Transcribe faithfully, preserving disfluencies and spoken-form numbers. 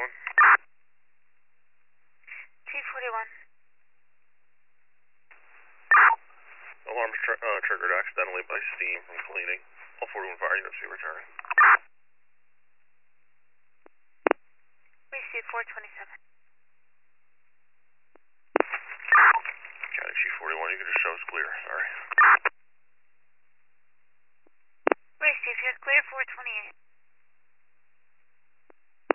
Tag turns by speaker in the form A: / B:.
A: forty-one.
B: T forty-one.
A: Alarm tr uh, triggered accidentally by steam from cleaning. All forty-one fire units be returning.
B: Receive four twenty-seven.